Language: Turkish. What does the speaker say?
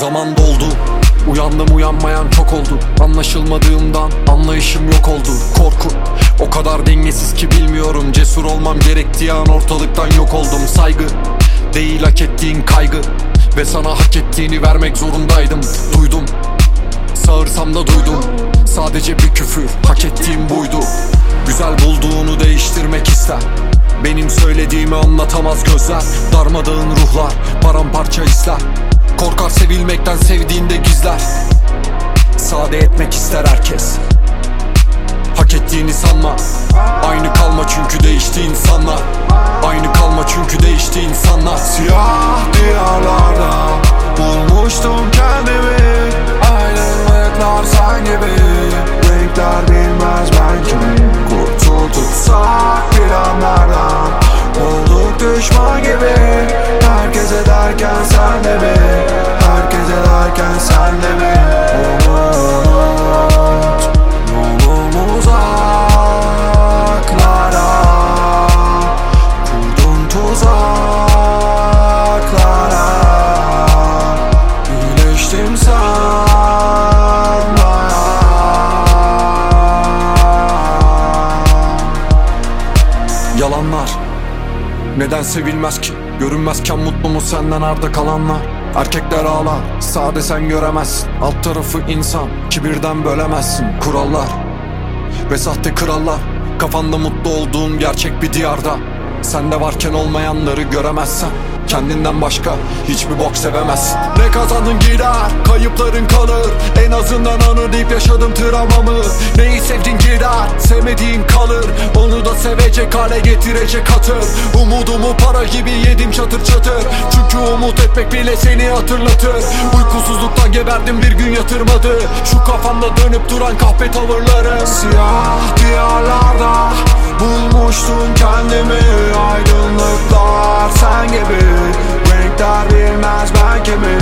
Zaman doldu, uyandım uyanmayan çok oldu. Anlaşılmadığımdan anlayışım yok oldu. Korku o kadar dengesiz ki bilmiyorum. Cesur olmam gerektiği an ortalıktan yok oldum. Saygı değil hak ettiğin kaygı, ve sana hak ettiğini vermek zorundaydım. Duydum, sağırsam da duydum. Sadece bir küfür, hak ettiğim buydu. Güzel bulduğunu değiştirmek ister. Benim söylediğimi anlatamaz gözler. Darmadağın ruhlar, paramparça hisler. Korkar sevilmekten, sevdiğinde gizler. Sade etmek ister herkes. Hak ettiğini sanma. Aynı kalma çünkü değişti insanlar. Aynı kalma çünkü değişti insanlar. Siyah diyarlarda bulmuştum kendimi. Aydınlıklar sen gibi, renkler bilmez ben kimim. Kurtul tutsak planlardan, olduk düşman gibi. Herkes ederken sen de mi? Herkes ederken sen de mi? Umut yolum uzaklara, kurdum tuzaklara. İyileştim sanma. Yalanlar neden sevilmez ki? Görünmezken mutlu mu senden arda kalanlar? Erkekler ağlar, sade sen göremezsin. Alt tarafı insan, kibirden bölemezsin. Kurallar ve sahte krallar, kafanda mutlu olduğun gerçek bir diyarda. Sende varken olmayanları göremezsen, kendinden başka hiçbir bok sevemezsin. Ne kazandın gider, kayıpların kalır. En azından anı deyip yaşadım travmamı. Neyi sevdin gider, sevmediğin kalır. Onu da sevecek hale getirecek hatır. Umudumu para gibi yedim çatır çatır. Çünkü umut etmek bile seni hatırlatır. Uykusuzluktan geberdim bir gün yatırmadı. Şu kafamda dönüp duran kahpe tavırları. Siyah diyarlarda bulmuştum kendimi. Aydınlıklar sen gibi, renkler bilmez ben kimim.